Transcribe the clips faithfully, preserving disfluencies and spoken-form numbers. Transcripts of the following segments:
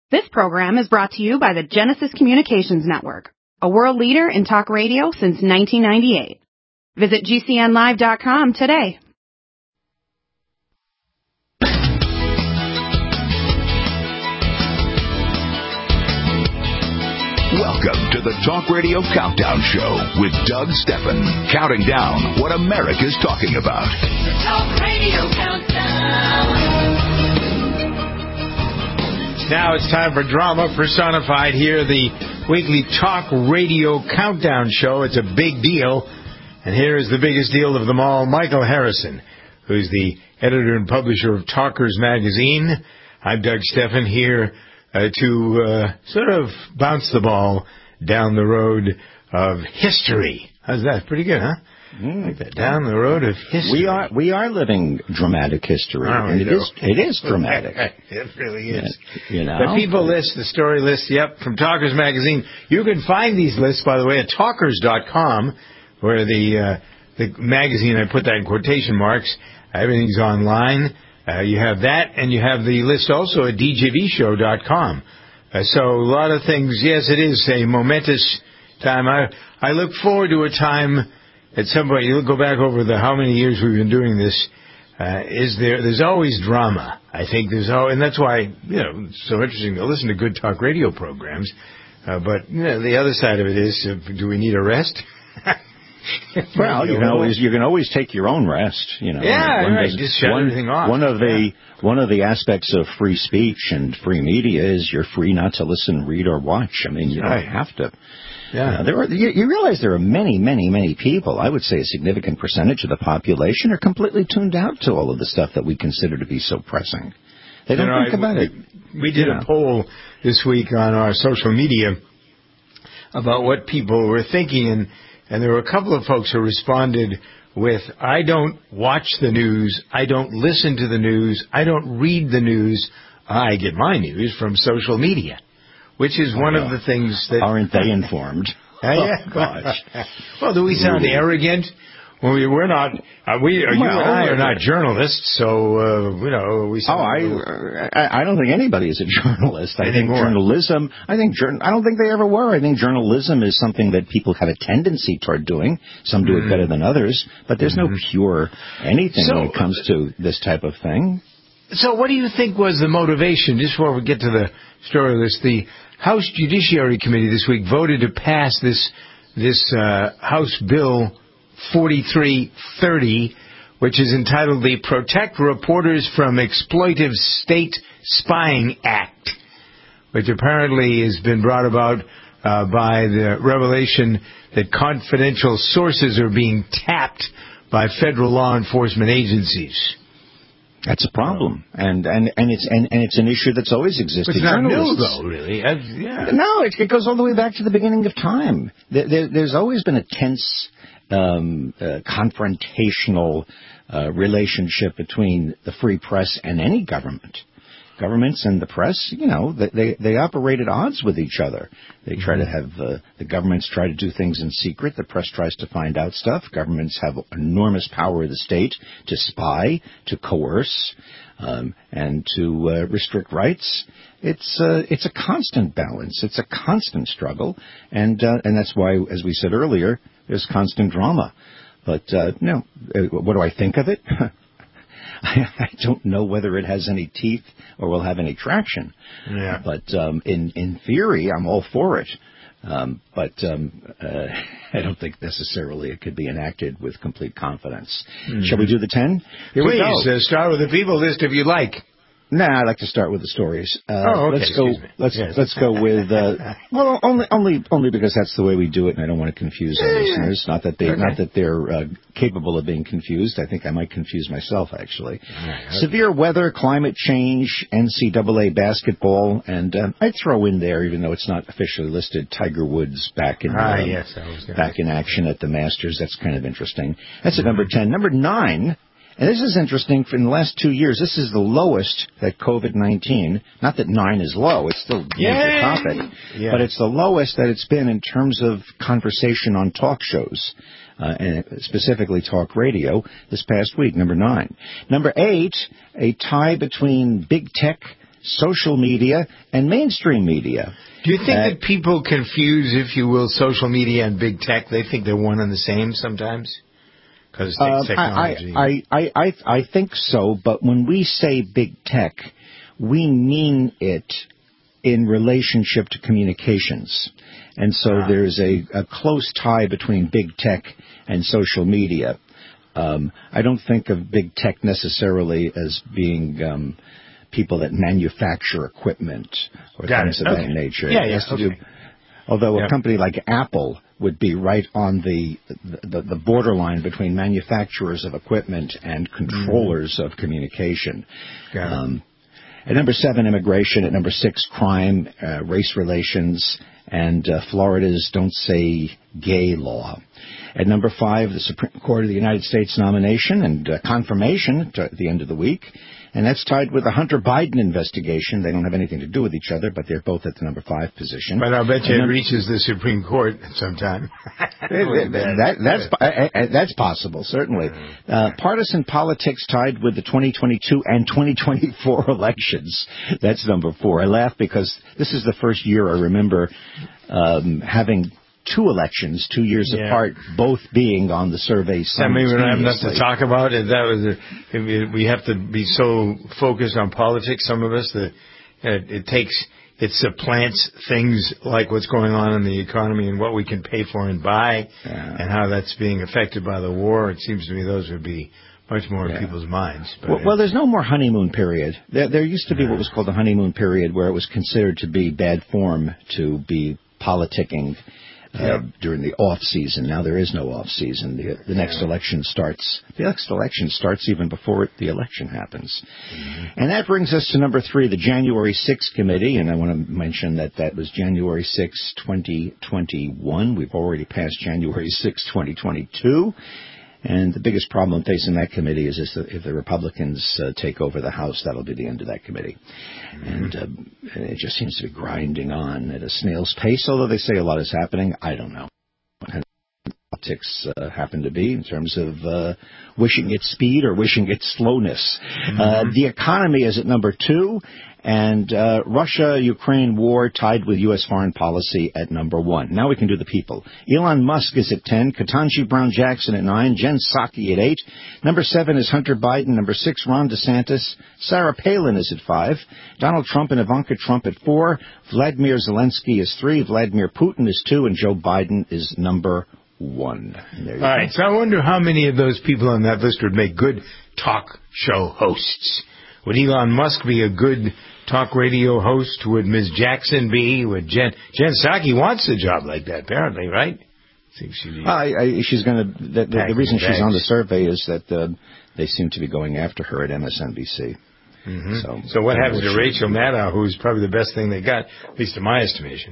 This program is brought to you by the Genesis Communications Network, a world leader in talk radio since nineteen ninety-eight. Visit G C N live dot com today. Welcome to the Talk Radio Countdown Show with Doug Steffen, counting down what America's talking about. The Talk Radio Countdown. Now it's time for drama personified here, the weekly Talk Radio Countdown Show. It's a big deal. And here is the biggest deal of them all, Michael Harrison, who's the editor and publisher of Talkers Magazine. I'm Doug Steffen here uh, to uh, sort of bounce the ball down the road of history. How's that? Pretty good, huh? Mm, like that. Down the road of history. We are we are living dramatic history, and it is it is dramatic. It really is. You know, the people list, the story list. Yep, from Talkers Magazine. You can find these lists, by the way, at talkers dot com, where the uh, the magazine, I put that in quotation marks. Everything's online. Uh, you have that, and you have the list also at d j v show dot com. Uh, so a lot of things. Yes, it is a momentous time. I I look forward to a time. At some point, you'll go back over the how many years we've been doing this. Uh, is there? There's always drama. I think there's always, and that's why you know it's so interesting to listen to good talk radio programs. Uh, but you know, the other side of it is, uh, do we need a rest? Well, you can always you can always take your own rest. You know, yeah, one right. does, Just shut one, everything off. One of the yeah. one of the aspects of free speech and free media is you're free not to listen, read, or watch. I mean, you right. don't have to. Yeah, uh, there are. You, you realize there are many, many, many people. I would say a significant percentage of the population are completely tuned out to all of the stuff that we consider to be so pressing. They don't you know, think I, about we, it. We did yeah. a poll this week on our social media about what people were thinking, and, and there were a couple of folks who responded with, I don't watch the news, I don't listen to the news, I don't read the news, I get my news from social media. Which is one oh, of the things that... Aren't they informed? Uh, yeah. Oh, gosh. Well, do we sound really? arrogant? Well, we, we're not... Uh, we, well, you and I are not journalists, so, uh, you know, we sound... Oh, I, I don't think anybody is a journalist. I Anymore. think journalism... I think I don't think they ever were. I think journalism is something that people have a tendency toward doing. Some do mm. it better than others, but there's mm-hmm. no pure anything so, when it comes to this type of thing. So what do you think was the motivation, just before we get to the story list, the House Judiciary Committee this week voted to pass this this uh, House Bill forty-three thirty, which is entitled the Protect Reporters from Exploitive State Spying Act, which apparently has been brought about uh, by the revelation that confidential sources are being tapped by federal law enforcement agencies. That's a problem, and and and it's and, and it's an issue that's always existed. It's not new, though, really. Uh, yeah. No, it, it goes all the way back to the beginning of time. There, there, there's always been a tense, um, uh, confrontational uh, relationship between the free press and any government. Governments and the press, you know, they they, they operate at odds with each other. They try mm-hmm. to have uh, the governments try to do things in secret. The press tries to find out stuff. Governments have enormous power of the state to spy, to coerce, um, and to uh, restrict rights. It's uh, it's a constant balance. It's a constant struggle, and uh, and that's why, as we said earlier, there's constant drama. But uh, no, what do I think of it? I don't know whether it has any teeth or will have any traction. Yeah. But um, in in theory, I'm all for it. Um, but um, uh, I don't think necessarily it could be enacted with complete confidence. Mm-hmm. Shall we do the ten? Here Please, we go. Uh, start with the people list if you like. Nah, I'd like to start with the stories. Uh, oh, okay. Let's go. Let's yes. let's go with. Uh, well, only only only because that's the way we do it, and I don't want to confuse our yeah, listeners. Not that they okay. not that they're uh, capable of being confused. I think I might confuse myself actually. Right, okay. Severe weather, climate change, N C double A basketball, and uh, I'd throw in there, even though it's not officially listed, Tiger Woods back in ah, um, yes, I was back in action at the Masters. That's kind of interesting. That's mm-hmm. at number ten. Number nine. And this is interesting. For in the last two years, this is the lowest that COVID nineteen, not that nine is low, it's still a major topic, yeah. but it's the lowest that it's been in terms of conversation on talk shows, uh, and specifically talk radio, this past week, number nine. Number eight, a tie between big tech, social media, and mainstream media. Do you think Uh, that people confuse, if you will, social media and big tech? They think they're one and the same sometimes? Because it takes Um, technology. I, I, I, I think so, but when we say big tech, we mean it in relationship to communications. And so Ah. there's a, a close tie between big tech and social media. Um, I don't think of big tech necessarily as being um, people that manufacture equipment or Got things it. of Okay. that nature. Yeah, It yeah, has to okay. do, although Yep. a company like Apple would be right on the the, the borderline between manufacturers of equipment and controllers of communication. Got it. Um, at number seven, immigration. At number six, crime, uh, race relations, and uh, Florida's Don't Say Gay law. At number five, the Supreme Court of the United States nomination and uh, confirmation at the end of the week. And that's tied with the Hunter Biden investigation. They don't have anything to do with each other, but they're both at the number five position. But I'll bet you And it num- reaches the Supreme Court sometime. that, that, that's uh, uh, that's possible, certainly. Uh, partisan politics tied with the twenty twenty-two and twenty twenty-four elections. That's number four. I laugh because this is the first year I remember um, having two elections, two years Yeah. apart, both being on the survey I mean, we don't have enough to simultaneously. talk about it. That was a, we have to be so focused on politics. Some of us that it, it takes it supplants things like what's going on in the economy and what we can pay for and buy, Yeah. and how that's being affected by the war. It seems to me those would be much more Yeah. in people's minds. But Well, well, there's no more honeymoon period. There, there used to be what was called the honeymoon period, where it was considered to be bad form to be politicking uh, Yeah. during the off season. Now there is no off season. The, the next Yeah. election starts. The next election starts even before it, the election happens. Mm-hmm. And that brings us to number three, the January sixth committee. And I want to mention that that was January sixth, twenty twenty-one. We've already passed January sixth, twenty twenty-two. And the biggest problem facing that committee is if the, if the Republicans uh, take over the House, that'll be the end of that committee. Mm-hmm. And uh, it just seems to be grinding on at a snail's pace, although they say a lot is happening. I don't know what kind of politics uh, happen to be in terms of uh, wishing it speed or wishing it slowness. Mm-hmm. Uh, the economy is at number two, and uh, Russia-Ukraine war tied with U S foreign policy at number one. Now we can do the people. Elon Musk is at ten, Ketanji Brown Jackson at nine, Jen Psaki at eight. Number seven is Hunter Biden. Number six, Ron DeSantis. Sarah Palin is at five. Donald Trump and Ivanka Trump at four. Vladimir Zelensky is three. Vladimir Putin is two, and Joe Biden is number one. There you all go. right, so I wonder how many of those people on that list would make good talk show hosts. Would Elon Musk be a good talk radio host? Would Miz Jackson be? Would Jen Jen Psaki wants a job like that, apparently, right? Seems she'd be I, I, she's going to. The, the, the packing reason she's on the bags. survey is that uh, they seem to be going after her at M S N B C. Mm-hmm. So, So what I don't happens know to what she- Rachel Maddow, who's probably the best thing they got, at least in my estimation?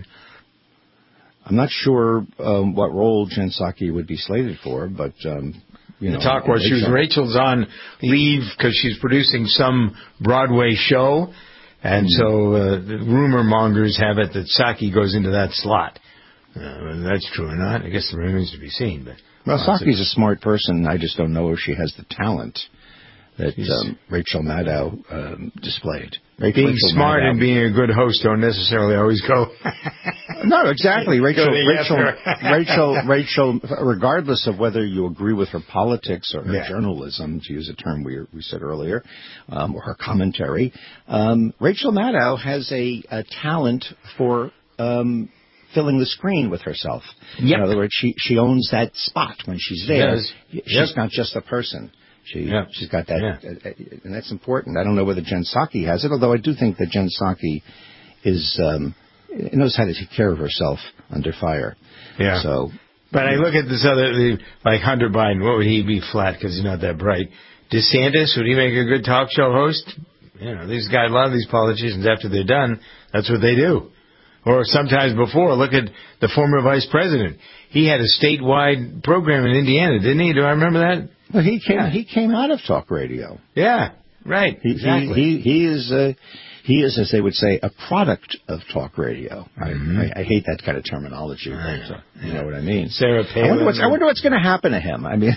I'm not sure um, what role Jen Psaki would be slated for, but um, you know, The talk was she was Rachel- Rachel's on leave because she's producing some Broadway show, and Mm-hmm. so uh, the rumor mongers have it that Psaki goes into that slot. Uh, whether that's true or not, I guess it remains to be seen. But Well, lots of- Psaki's a smart person. I just don't know if she has the talent that She's- um, Rachel Maddow um, displayed. being Rachel smart Maddow- and being a good host don't necessarily always go. No, exactly. Rachel, Go to Rachel, the Rachel, Rachel, regardless of whether you agree with her politics or her Yeah. journalism, to use a term we, we said earlier, um, or her commentary, um, Rachel Maddow has a, a talent for um, filling the screen with herself. Yep. In other words, she, she owns that spot when she's there. does. She's Yep. not just a person. She, Yep. She's got that, Yeah. uh, uh, and that's important. I don't know whether Jen Psaki has it, although I do think that Jen Psaki is um, knows how to take care of herself under fire. Yeah. So, But I look at this other, the- like Hunter Biden, what would he be flat because he's not that bright? DeSantis, would he make a good talk show host? You know, these guys, a lot of these politicians, after they're done, that's what they do. Or sometimes before, look at the former vice president. He had a statewide program in Indiana, didn't he? Do I remember that? well, he came Yeah. he came out of talk radio. Yeah, right. He exactly. he, he, he is uh, he is, as they would say, a product of talk radio. Mm-hmm. I, I, I hate that kind of terminology, but uh, you know what I mean. Sarah I Palin. wonder what's I wonder what's going to happen to him. I mean,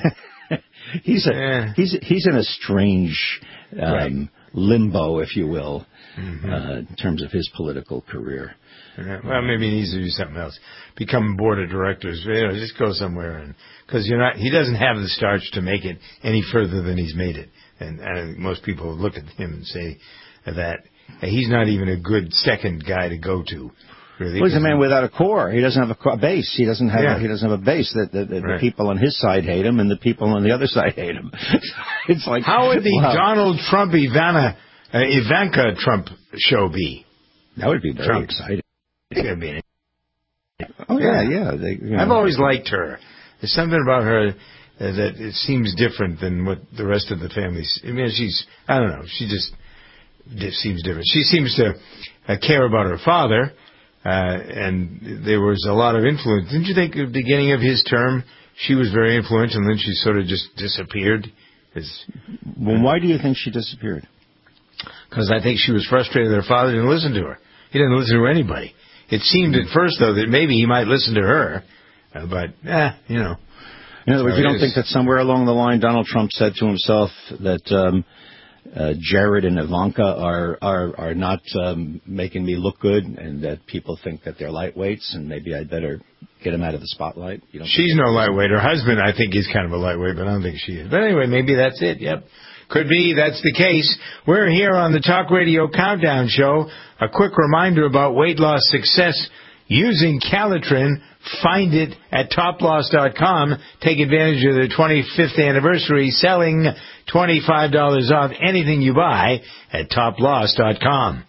he's a Yeah. he's he's in a strange um, Right. limbo, if you will. mm-hmm. uh, in terms of his political career. Yeah, well, maybe he needs to do something else. Become board of directors. You know, just go somewhere, and because you're not. He doesn't have the starch to make it any further than he's made it. And, and I think most people look at him and say that he's not even a good second guy to go to. Really, well, he's a man without a core. He doesn't have a base. He doesn't have. Yeah. A, he doesn't have a base. That the, the, right. the people on his side hate him, and the people on the other side hate him. It's like, how would the wow. Donald Trump Ivana uh, Ivanka Trump show be? That would be very Trump. exciting. It's gonna be. Oh yeah, yeah. They, you know. I've always liked her. There's something about her uh, that it seems different than what the rest of the family. I mean, she's. I don't know. She just, just seems different. She seems to uh, care about her father. Uh, and there was a lot of influence. Didn't you think at the beginning of his term she was very influential, and then she sort of just disappeared? It's, well, why do you think she disappeared? Because I think she was frustrated that her father didn't listen to her. He didn't listen to anybody. It seemed at first, though, that maybe he might listen to her, uh, but, eh, you know. In other words, you don't is. think that somewhere along the line Donald Trump said to himself that um, uh, Jared and Ivanka are are, are not um, making me look good, and that people think that they're lightweights, and maybe I'd better get him out of the spotlight? You don't She's no lightweight. Her husband, I think, is kind of a lightweight, but I don't think she is. But anyway, maybe that's it. Yep. Could be. That's the case. We're here on the Talk Radio Countdown Show. A quick reminder about weight loss success using Calitrin. Find it at top loss dot com. Take advantage of the twenty-fifth anniversary, selling twenty-five dollars off anything you buy at top loss dot com.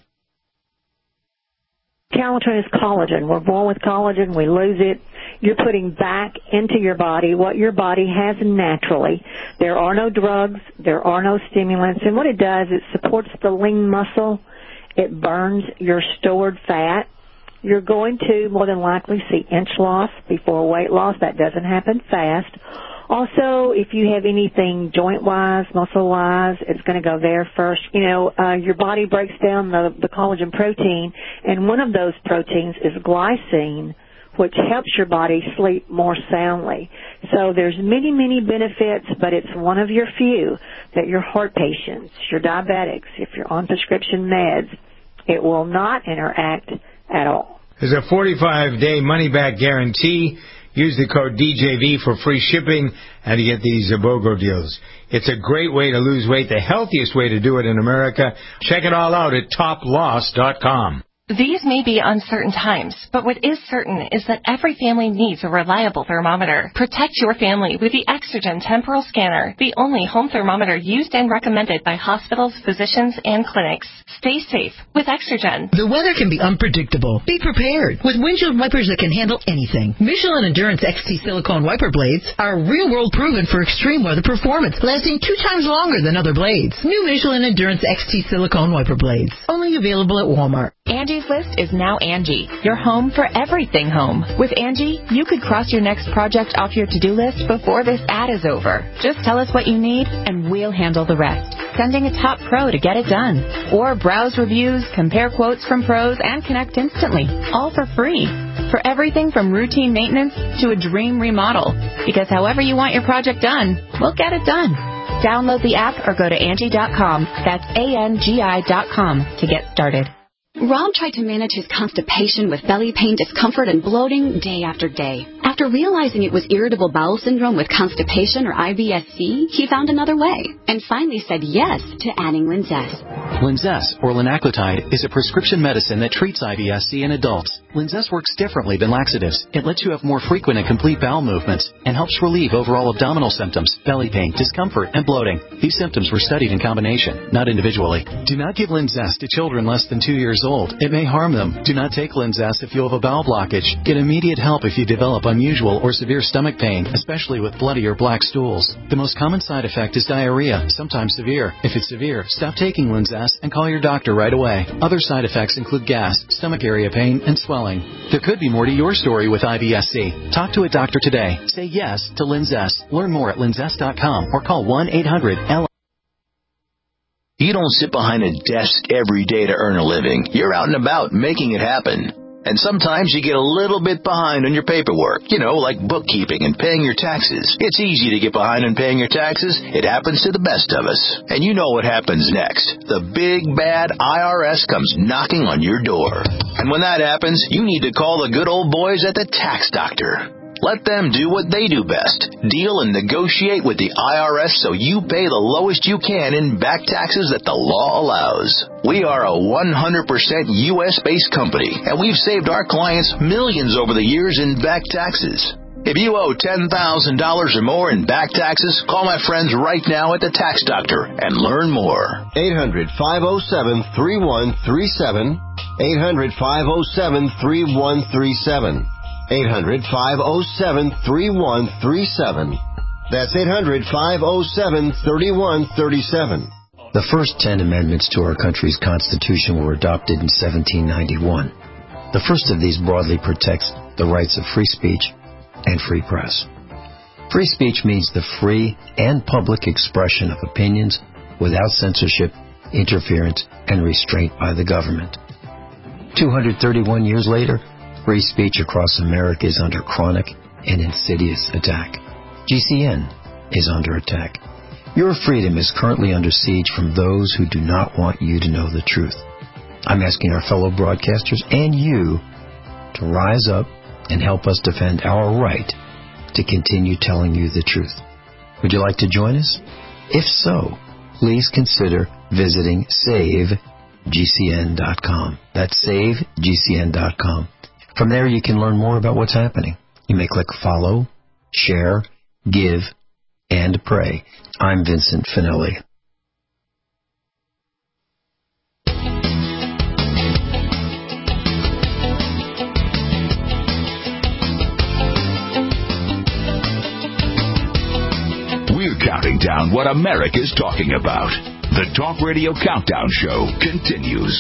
Calitrin is collagen. We're born with collagen. We lose it. You're putting back into your body what your body has naturally. There are no drugs. There are no stimulants. And what it does, it supports the lean muscle. It burns your stored fat. You're going to more than likely see inch loss before weight loss. That doesn't happen fast. Also, if you have anything joint-wise, muscle-wise, it's going to go there first. You know, uh, your body breaks down the, the collagen protein, and one of those proteins is glycine, which helps your body sleep more soundly. So there's many, many benefits, but it's one of your few that your heart patients, your diabetics, if you're on prescription meds, it will not interact at all. There's a forty-five day money-back guarantee. Use the code D J V for free shipping and to get these BOGO deals. It's a great way to lose weight, the healthiest way to do it in America. Check it all out at top loss dot com. These may be uncertain times, but what is certain is that every family needs a reliable thermometer. Protect your family with the Exergen Temporal Scanner, the only home thermometer used and recommended by hospitals, physicians, and clinics. Stay safe with Exergen. The weather can be unpredictable. Be prepared with windshield wipers that can handle anything. Michelin Endurance X T silicone wiper blades are real-world proven for extreme weather performance, lasting two times longer than other blades. New Michelin Endurance X T silicone wiper blades, only available at Walmart. Angie's List is now Angie, your home for everything home. With Angie, you could cross your next project off your to-do list before this ad is over. Just tell us what you need, and we'll handle the rest. Sending a top pro to get it done. Or browse reviews, compare quotes from pros, and connect instantly. All for free. For everything from routine maintenance to a dream remodel. Because however you want your project done, we'll get it done. Download the app or go to Angie dot com. That's A N G I dot com to get started. Rob tried to manage his constipation with belly pain, discomfort, and bloating day after day. After realizing it was irritable bowel syndrome with constipation, or I B S C, he found another way and finally said yes to adding Linzess. Linzess, or linaclotide, is a prescription medicine that treats I B S C in adults. Linzess works differently than laxatives. It lets you have more frequent and complete bowel movements and helps relieve overall abdominal symptoms, belly pain, discomfort, and bloating. These symptoms were studied in combination, not individually. Do not give Linzess to children less than two years old. It may harm them. Do not take Linzess if you have a bowel blockage. Get immediate help if you develop unusual or severe stomach pain, especially with bloody or black stools. The most common side effect is diarrhea, sometimes severe. If it's severe, stop taking Linzess and call your doctor right away. Other side effects include gas, stomach area pain, and swelling. There could be more to your story with I B S C. Talk to a doctor today. Say yes to Linzess. Learn more at linzess dot com or call one eight hundred L. You don't sit behind a desk every day to earn a living. You're out and about making it happen. And sometimes you get a little bit behind on your paperwork, you know, like bookkeeping and paying your taxes. It's easy to get behind on paying your taxes. It happens to the best of us. And you know what happens next. The big, bad I R S comes knocking on your door. And when that happens, you need to call the good old boys at the Tax Doctor. Let them do what they do best. Deal and negotiate with the I R S so you pay the lowest you can in back taxes that the law allows. We are a one hundred percent U S-based company, and we've saved our clients millions over the years in back taxes. If you owe ten thousand dollars or more in back taxes, call my friends right now at the Tax Doctor and learn more. eight hundred, five oh seven, three one three seven. eight hundred, five oh seven, three one three seven. eight hundred, five oh seven, three one three seven. That's eight hundred, five oh seven, three one three seven. The first ten amendments to our country's Constitution were adopted in seventeen ninety-one. The first of these broadly protects the rights of free speech and free press. Free speech means the free and public expression of opinions without censorship, interference, and restraint by the government. two hundred thirty-one years later, free speech across America is under chronic and insidious attack. G C N is under attack. Your freedom is currently under siege from those who do not want you to know the truth. I'm asking our fellow broadcasters and you to rise up and help us defend our right to continue telling you the truth. Would you like to join us? If so, please consider visiting save G C N dot com. That's save G C N dot com. From there, you can learn more about what's happening. You may click follow, share, give, and pray. I'm Vincent Finelli. We're counting down what America's talking about. The Talk Radio Countdown Show continues.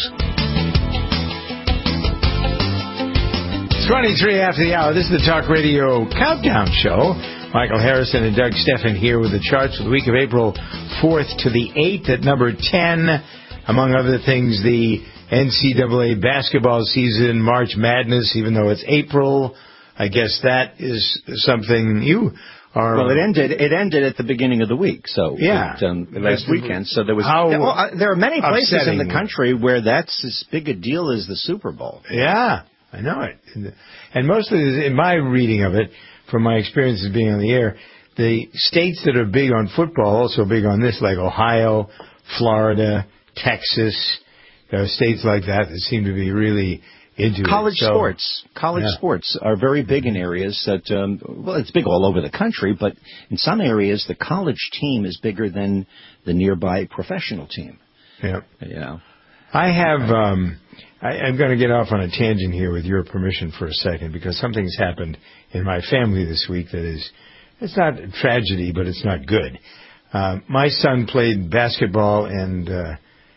twenty-three after the hour. This is the Talk Radio Countdown Show. Michael Harrison and Doug Steffen here with the charts for the week of April fourth to the eighth at number ten. Among other things, the N C double A basketball season, March Madness, even though it's April. I guess that is something you are... Well, it ended It ended at the beginning of the week, so yeah, it, um, last weekend. So there was... How well, uh, there are many places in the upsetting. country where that's as big a deal as the Super Bowl. Yeah, I know it. And mostly, in my reading of it, from my experiences being on the air, the states that are big on football also big on this, like Ohio, Florida, Texas, there are states like that that seem to be really into college it. So, sports. College yeah. sports are very big in areas that, um, well, it's big all over the country, but in some areas the college team is bigger than the nearby professional team. Yeah. You know. I have... Um, I, I'm going to get off on a tangent here with your permission for a second, because something's happened in my family this week that is, it's not a tragedy, but it's not good. Uh, my son played basketball and uh,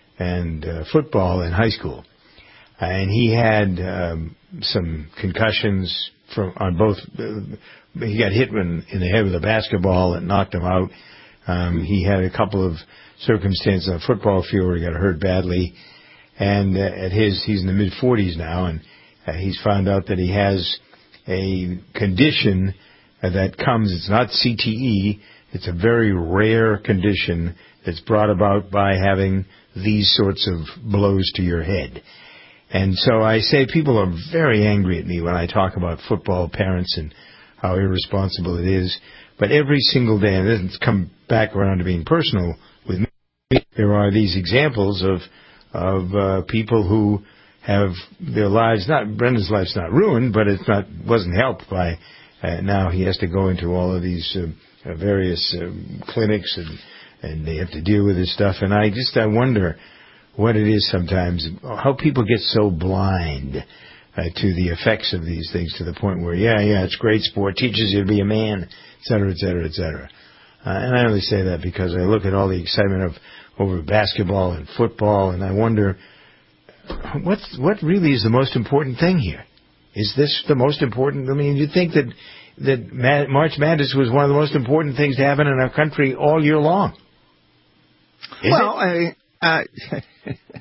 and uh, football in high school, uh, and he had um, some concussions from on both. Uh, he got hit when, in the head with a basketball that knocked him out. Um, he had a couple of circumstances on the football field where he got hurt badly. And uh, at his, he's in the mid forties now, and uh, he's found out that he has a condition uh, that comes, it's not C T E, it's a very rare condition that's brought about by having these sorts of blows to your head. And so I say people are very angry at me when I talk about football parents and how irresponsible it is. But every single day, and it doesn't come back around to being personal with me, there are these examples of of uh, people who have their lives, not, Brendan's life's not ruined, but it's not, wasn't helped by, uh, now he has to go into all of these uh, uh, various uh, clinics and, and they have to deal with this stuff. And I just, I wonder what it is sometimes, how people get so blind uh, to the effects of these things to the point where, yeah, yeah, it's great sport, teaches you to be a man, et cetera, et cetera, et cetera. Uh, and I only say that because I look at all the excitement of over basketball and football, and I wonder, what's, what really is the most important thing here? Is this the most important? I mean, you'd think that, that Ma- March Madness was one of the most important things to happen in our country all year long. Is well, it? I, uh,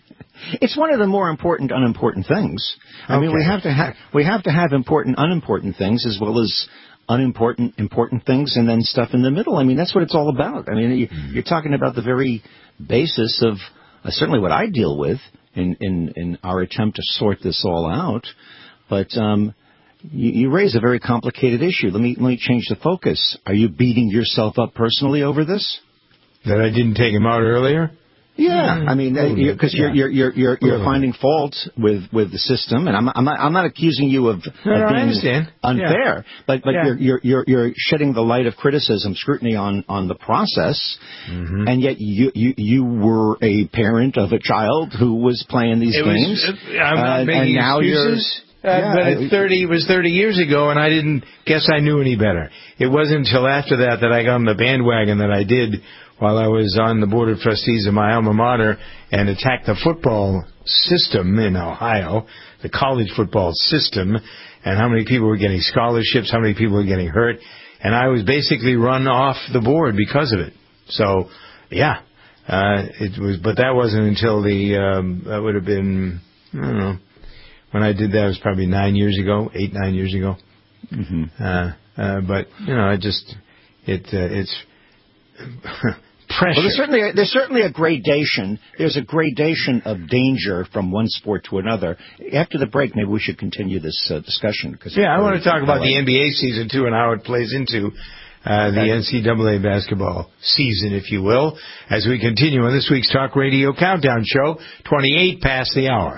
It's one of the more important, unimportant things. I Okay. mean, we have to have we have to have important, unimportant things as well as unimportant, important things, and then stuff in the middle. I mean, that's what it's all about. I mean, you, Mm. you're talking about the very basis of uh, certainly what I deal with in, in, in our attempt to sort this all out. But um, you, you raise a very complicated issue. Let me let me change the focus. Are you beating yourself up personally over this? That I didn't take him out earlier? Yeah, I mean, because you're you're you're you're, you're finding fault with, with the system, and I'm I'm not, I'm not accusing you of, No, of no, I being understand. unfair, Yeah. but but Yeah. you're, you're you're you're shedding the light of criticism, scrutiny on, on the process, Mm-hmm. and yet you, you you were a parent of a child who was playing these It games. was, uh, I'm not uh, making and now excuses. You're, Uh, yeah, but I- at thirty, it was thirty years ago, and I didn't guess I knew any better. It wasn't until after that that I got on the bandwagon that I did while I was on the board of trustees of my alma mater and attacked the football system in Ohio, the college football system, and how many people were getting scholarships, how many people were getting hurt, and I was basically run off the board because of it. So, yeah, uh, it was, but that wasn't until the, um, that would have been, I don't know, when I did that, it was probably nine years ago, eight, nine years ago. Mm-hmm. Uh, uh, but, you know, I just, it, uh, it's pressure. Well, there's certainly a, there's certainly a gradation. There's a gradation of danger from one sport to another. After the break, maybe we should continue this uh, discussion. Cause yeah, I want to talk about like the N B A season, too, and how it plays into uh, the N C double A basketball season, if you will, as we continue on this week's Talk Radio Countdown Show, twenty-eight past the hour.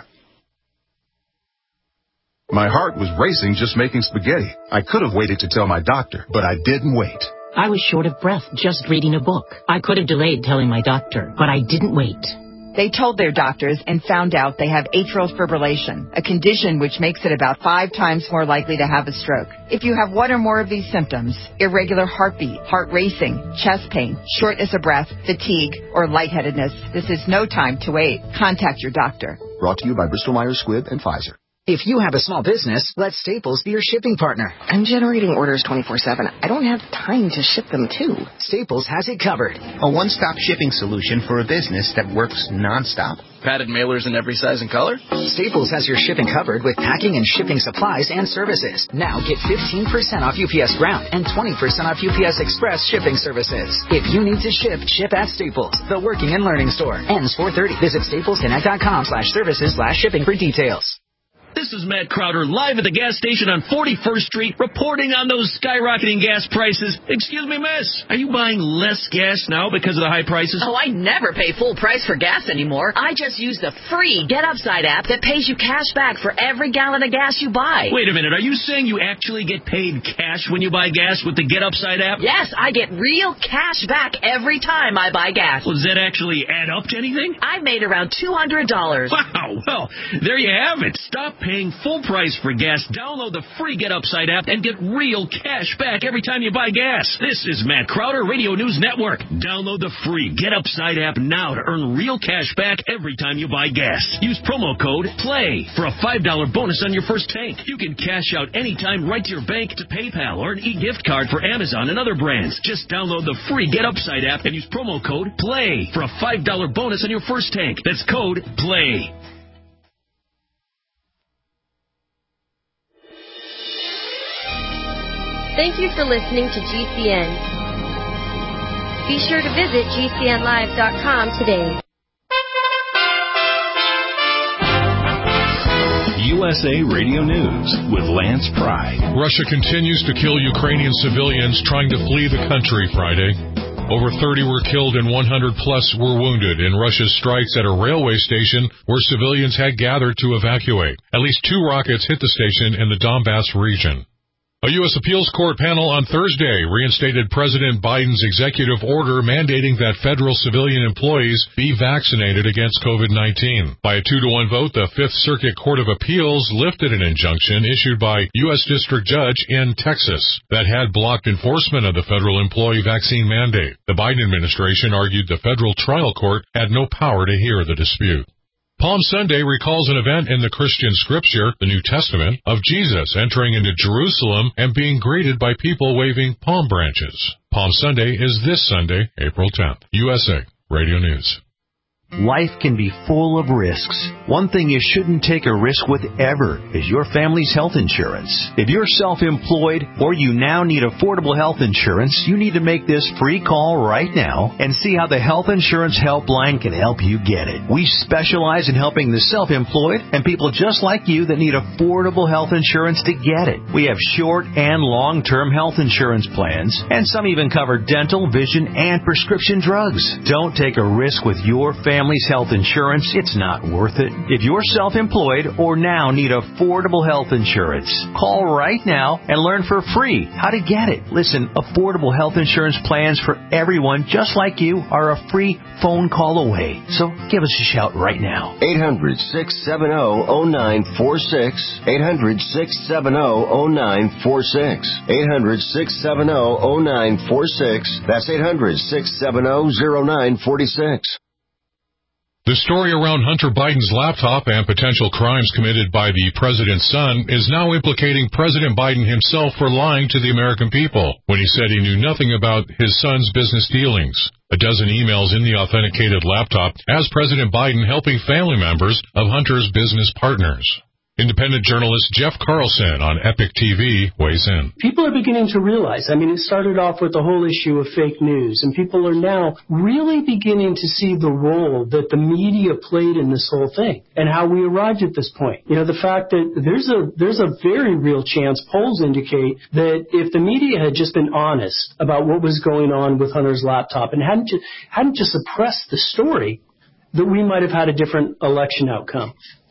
My heart was racing just making spaghetti. I could have waited to tell my doctor, but I didn't wait. I was short of breath just reading a book. I could have delayed telling my doctor, but I didn't wait. They told their doctors and found out they have atrial fibrillation, a condition which makes it about five times more likely to have a stroke. If you have one or more of these symptoms, irregular heartbeat, heart racing, chest pain, shortness of breath, fatigue, or lightheadedness, this is no time to wait. Contact your doctor. Brought to you by Bristol-Myers Squibb and Pfizer. If you have a small business, let Staples be your shipping partner. I'm generating orders twenty-four seven. I don't have time to ship them, too. Staples has it covered. A one-stop shipping solution for a business that works nonstop. Padded mailers in every size and color? Staples has your shipping covered with packing and shipping supplies and services. Now get fifteen percent off U P S Ground and twenty percent off U P S Express shipping services. If you need to ship, ship at Staples, the working and learning store. Ends four thirty. Visit staplesconnect.com slash services slash shipping for details. This is Matt Crowder, live at the gas station on forty-first Street, reporting on those skyrocketing gas prices. Excuse me, miss, are you buying less gas now because of the high prices? Oh, I never pay full price for gas anymore. I just use the free Get Upside app that pays you cash back for every gallon of gas you buy. Wait a minute, are you saying you actually get paid cash when you buy gas with the Get Upside app? Yes, I get real cash back every time I buy gas. Well, does that actually add up to anything? I've made around two hundred dollars. Wow, well, there you have it. Stop paying full price for gas. Download the free Get Upside app and get real cash back every time you buy gas. This is Matt Crowder, Radio News Network. Download the free Get Upside app now to earn real cash back every time you buy gas. Use promo code PLAY for a five dollar bonus on your first tank. You can cash out anytime right to your bank, to PayPal, or an e-gift card for Amazon and other brands. Just download the free Get Upside app and use promo code PLAY for a five dollar bonus on your first tank. That's code PLAY. Thank you for listening to G C N. Be sure to visit G C N live dot com today. U S A Radio News with Lance Pry. Russia continues to kill Ukrainian civilians trying to flee the country Friday. Over thirty were killed and one hundred plus were wounded in Russia's strikes at a railway station where civilians had gathered to evacuate. At least two rockets hit the station in the Donbass region. A U S appeals court panel on Thursday reinstated President Biden's executive order mandating that federal civilian employees be vaccinated against COVID nineteen. By a two to one vote, the Fifth Circuit Court of Appeals lifted an injunction issued by U S District Judge in Texas that had blocked enforcement of the federal employee vaccine mandate. The Biden administration argued the federal trial court had no power to hear the dispute. Palm Sunday recalls an event in the Christian scripture, the New Testament, of Jesus entering into Jerusalem and being greeted by people waving palm branches. Palm Sunday is this Sunday, April tenth. U S A Radio News. Life can be full of risks. One thing you shouldn't take a risk with ever is your family's health insurance. If you're self-employed or you now need affordable health insurance, you need to make this free call right now and see how the Health Insurance Helpline can help you get it. We specialize in helping the self-employed and people just like you that need affordable health insurance to get it. We have short and long-term health insurance plans, and some even cover dental, vision, and prescription drugs. Don't take a risk with your family. Family's health insurance, it's not worth it. If you're self-employed or now need affordable health insurance, call right now and learn for free how to get it. Listen, affordable health insurance plans for everyone just like you are a free phone call away. So give us a shout right now. eight hundred, six seven zero, zero nine four six. eight hundred, six seven zero, zero nine four six. eight hundred, six seven zero, zero nine four six. That's eight hundred, six seven zero, zero nine four six. The story around Hunter Biden's laptop and potential crimes committed by the president's son is now implicating President Biden himself for lying to the American people when he said he knew nothing about his son's business dealings. A dozen emails in the authenticated laptop has President Biden helping family members of Hunter's business partners. Independent journalist Jeff Carlson on Epic T V weighs in. People are beginning to realize, I mean, it started off with the whole issue of fake news, and people are now really beginning to see the role that the media played in this whole thing and how we arrived at this point. You know, the fact that there's a there's a very real chance, polls indicate, that if the media had just been honest about what was going on with Hunter's laptop and hadn't just, hadn't just suppressed the story, that we might have had a different election outcome.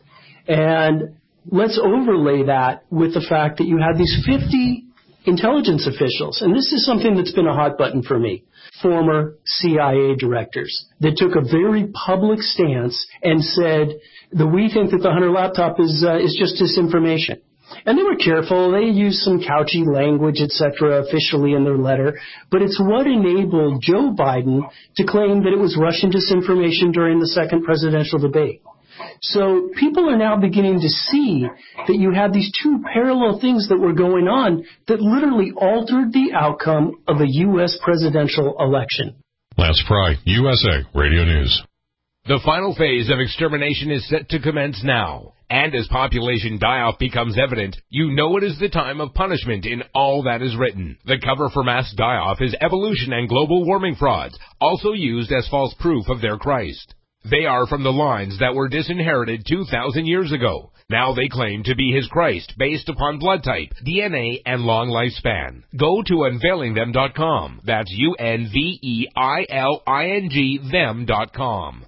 And let's overlay that with the fact that you had these fifty intelligence officials, and this is something that's been a hot button for me, former C I A directors that took a very public stance and said that we think that the Hunter laptop is uh, is just disinformation. And they were careful. They used some couchy language, et cetera, officially in their letter. But it's what enabled Joe Biden to claim that it was Russian disinformation during the second presidential debate. So people are now beginning to see that you had these two parallel things that were going on that literally altered the outcome of a U S presidential election. Lance Pry, U S A Radio News. The final phase of extermination is set to commence now. And as population die-off becomes evident, you know it is the time of punishment in all that is written. The cover for mass die-off is evolution and global warming frauds, also used as false proof of their Christ. They are from the lines that were disinherited two thousand years ago. Now they claim to be his Christ based upon blood type, D N A, and long lifespan. Go to unveiling them dot com. That's U N V E I L I N G them dot com.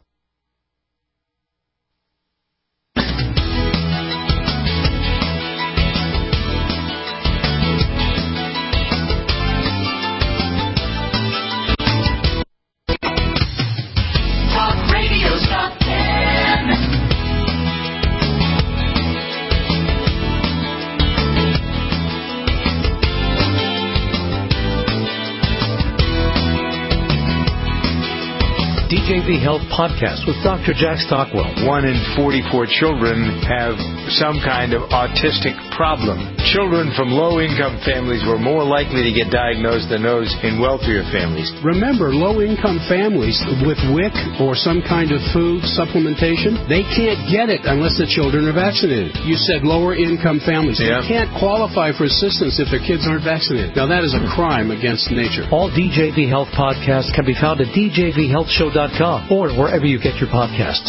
D J V Health Podcast with Doctor Jack Stockwell. One in forty-four children have some kind of autistic problem. Children from low-income families were more likely to get diagnosed than those in wealthier families. Remember, low-income families with W I C or some kind of food supplementation, they can't get it unless the children are vaccinated. You said lower-income families. Yeah. They can't qualify for assistance if their kids aren't vaccinated. Now, that is a crime against nature. All D J V Health podcasts can be found at D J V health show dot com or wherever you get your podcasts.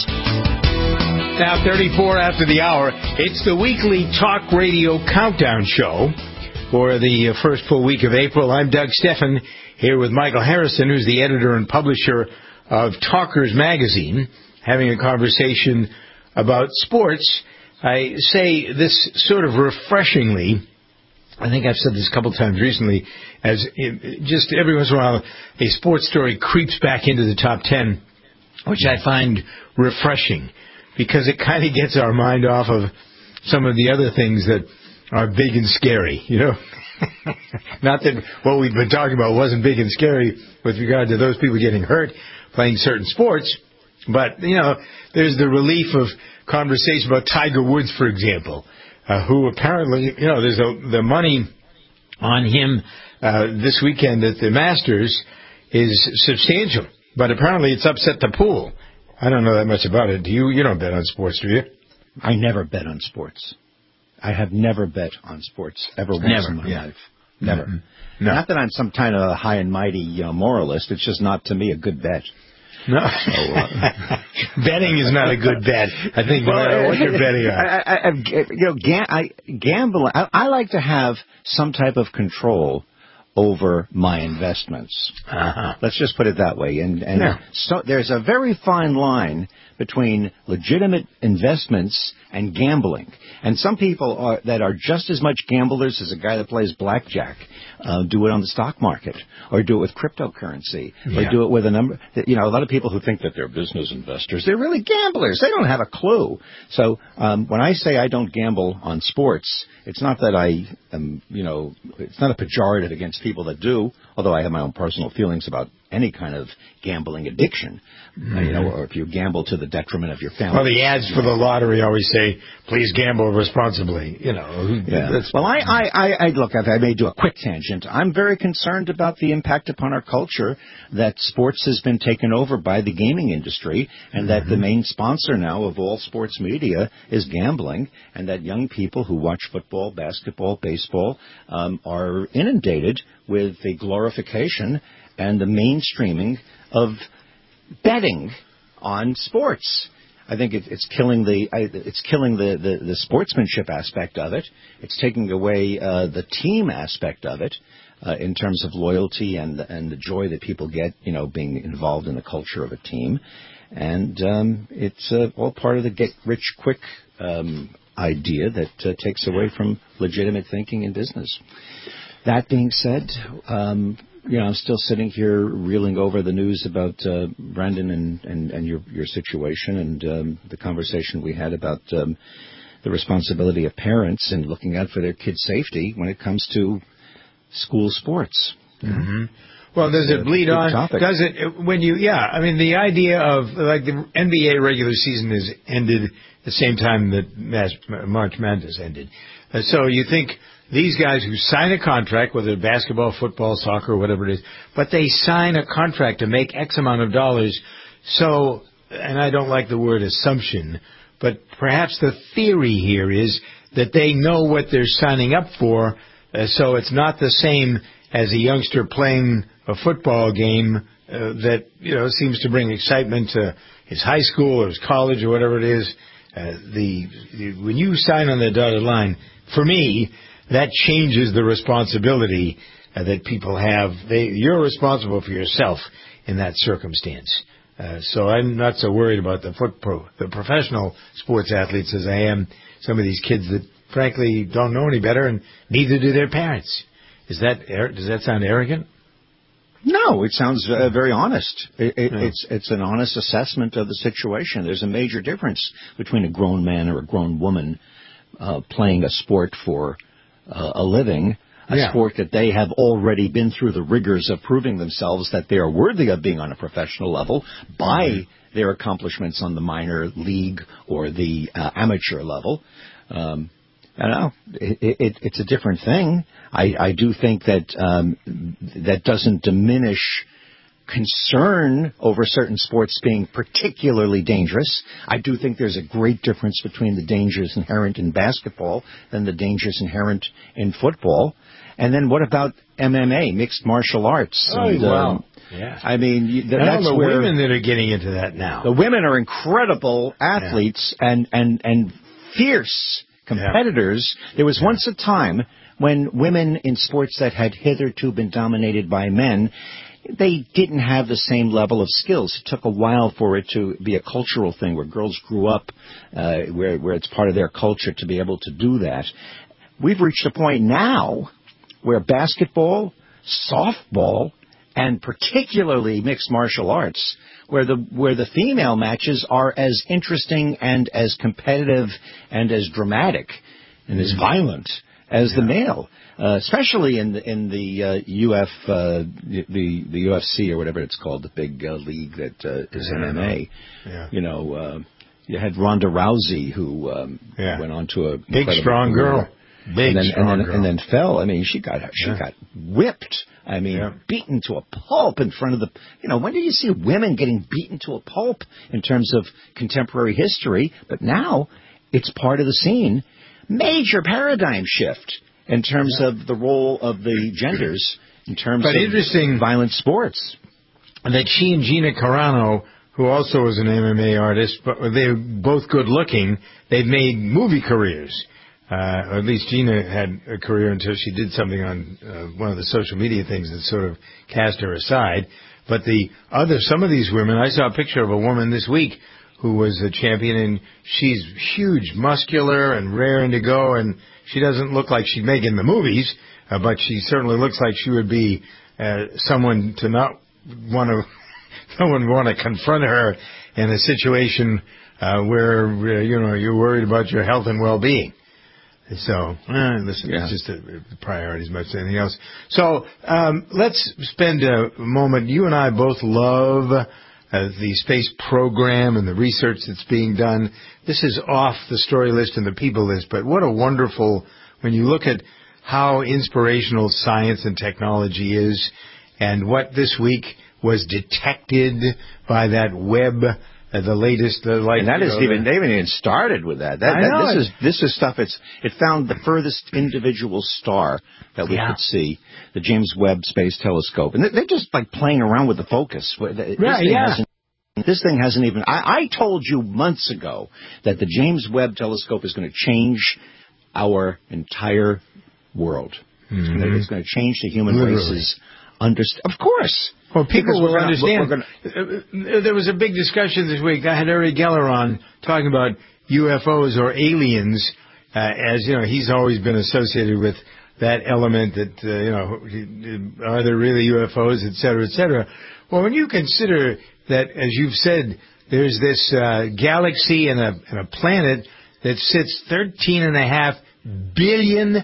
Now, thirty-four after the hour, it's the weekly talk radio countdown show for the first full week of April. I'm Doug Steffen, here with Michael Harrison, who's the editor and publisher of Talkers Magazine, having a conversation about sports. I say this sort of refreshingly. I think I've said this a couple times recently, as it, just every once in a while a sports story creeps back into the top ten, which I find refreshing, because it kind of gets our mind off of some of the other things that are big and scary, you know. Not that what we've been talking about wasn't big and scary with regard to those people getting hurt playing certain sports, but, you know, there's the relief of conversation about Tiger Woods, for example, uh, who apparently, you know, there's a, the money on him uh, this weekend at the Masters is substantial, but apparently it's upset the pool. I don't know that much about it. Do you? You don't bet on sports, do you? I never bet on sports. I have never bet on sports ever once Never, in my yeah. life. Never. Mm-hmm. No. Not that I'm some kind of high and mighty you know, moralist. It's just not, to me, a good bet. No. So, uh, betting is not a good bet. I think no well, matter what you're betting on. I, I, I, you know, ga- I, gambling, I, I like to have some type of control over my investments. Uh-huh. Let's just put it that way. And, and Yeah. so there's a very fine line between legitimate investments and gambling. And some people are, that are just as much gamblers as a guy that plays blackjack uh, do it on the stock market, or do it with cryptocurrency, Yeah. or do it with a number. You know, a lot of people who think that they're business investors, they're really gamblers. They don't have a clue. So um, when I say I don't gamble on sports, it's not that I am, you know, it's not a pejorative against people that do, although I have my own personal feelings about any kind of gambling addiction, mm-hmm. uh, you know, or if you gamble to the detriment of your family. Well, the ads for the lottery always say, please gamble responsibly, you know. Yeah. Well, I, I, I, I look, I may do a quick tangent. I'm very concerned about the impact upon our culture that sports has been taken over by the gaming industry, and mm-hmm. that the main sponsor now of all sports media is gambling, and that young people who watch football, basketball, baseball um, are inundated with the glorification and the mainstreaming of betting on sports. I think it, it's killing the I, it's killing the, the, the sportsmanship aspect of it. It's taking away uh, the team aspect of it uh, in terms of loyalty and and the joy that people get, you know, being involved in the culture of a team. And um, it's uh, all part of the get rich quick um, idea that uh, takes away from legitimate thinking in business. That being said, um, you know, I'm still sitting here reeling over the news about uh, Brendan and, and, and your your situation, and um, the conversation we had about um, the responsibility of parents and looking out for their kids' safety when it comes to school sports. Mm-hmm. Well, does it bleed on? Topic. Does it when you? Yeah, I mean, the idea of like the N B A regular season is ended the same time that March Madness ended. Uh, so you think these guys who sign a contract, whether it's basketball, football, soccer, whatever it is, but they sign a contract to make X amount of dollars. So, and I don't like the word assumption, but perhaps the theory here is that they know what they're signing up for, uh, so it's not the same as a youngster playing a football game uh, that, you know, seems to bring excitement to his high school or his college or whatever it is. Uh, the, the when you sign on the dotted line, for me, that changes the responsibility uh, that people have. They, you're responsible for yourself in that circumstance. Uh, so I'm not so worried about the foot pro, the professional sports athletes as I am some of these kids that, frankly, don't know any better, and neither do their parents. Is that does that sound arrogant? No, it sounds uh, very honest. It, it, yeah. It's it's an honest assessment of the situation. There's a major difference between a grown man or a grown woman uh, playing a sport for uh, a living, a yeah. sport that they have already been through the rigors of proving themselves that they are worthy of being on a professional level by mm-hmm. their accomplishments on the minor league or the uh, amateur level. Um, I don't know. It, it, it's a different thing. I, I do think that um, that doesn't diminish concern over certain sports being particularly dangerous. I do think there's a great difference between the dangers inherent in basketball than the dangers inherent in football. And then what about M M A, mixed martial arts? Oh, and, wow. Um, yeah. I mean, you, and that's all the where women that are getting into that now. The women are incredible athletes yeah. and, and, and fierce competitors. Yeah. There was yeah. once a time when women in sports that had hitherto been dominated by men, they didn't have the same level of skills. It took a while for it to be a cultural thing where girls grew up, uh, where, where it's part of their culture to be able to do that. We've reached a point now where basketball, softball, and particularly mixed martial arts, where the where the female matches are as interesting and as competitive and as dramatic and as violent as yeah. the male, uh, especially in the in the uh, U F uh, the the U F C or whatever it's called, the big uh, league that uh, is M M A. Yeah. You know, uh, you had Ronda Rousey who um, yeah. went on to a big strong career. girl. Big, and then, strong and then, girl. and then fell. I mean, she got she Yeah. got whipped. I mean, Yeah. beaten to a pulp in front of the. You know, when did you see women getting beaten to a pulp in terms of contemporary history? But now it's part of the scene. Major paradigm shift in terms yeah. of the role of the genders in terms but of interesting violent sports. That she and Gina Carano, who also was an M M A artist, but they're both good looking. They've made movie careers. Uh, or at least Gina had a career until she did something on uh, one of the social media things that sort of cast her aside. But the other, some of these women, I saw a picture of a woman this week who was a champion, and she's huge, muscular, and raring to go, and she doesn't look like she'd make in the movies, uh, but she certainly looks like she would be uh, someone to not want to, no one would want to confront her in a situation uh, where, uh, you know, you're worried about your health and well-being. So, eh, listen, yeah. it's just a, a priority as much as anything else. So, um, let's spend a moment. You and I both love uh, the space program and the research that's being done. This is off the story list and the people list, but what a wonderful, when you look at how inspirational science and technology is, and what this week was detected by that Webb. Uh, the latest, uh, like, and that is even they haven't even started with that. that, I that know this it. is this is stuff. It's it found the furthest individual star that we yeah. could see, the James Webb Space Telescope, and they're just like playing around with the focus. This right? Thing Yeah. hasn't, this thing hasn't even. I, I told you months ago that the James Webb Telescope is going to change our entire world. Mm-hmm. It's going to change the human Literally. race's understand. Of course. Well, people Because will gonna, understand. Gonna, uh, there was a big discussion this week. I had Uri Geller on talking about U F Os or aliens, uh, as, you know, he's always been associated with that element that, uh, you know, are there really U F Os, et cetera, et cetera. Well, when you consider that, as you've said, there's this uh, galaxy and a, and a planet that sits thirteen and a half billion,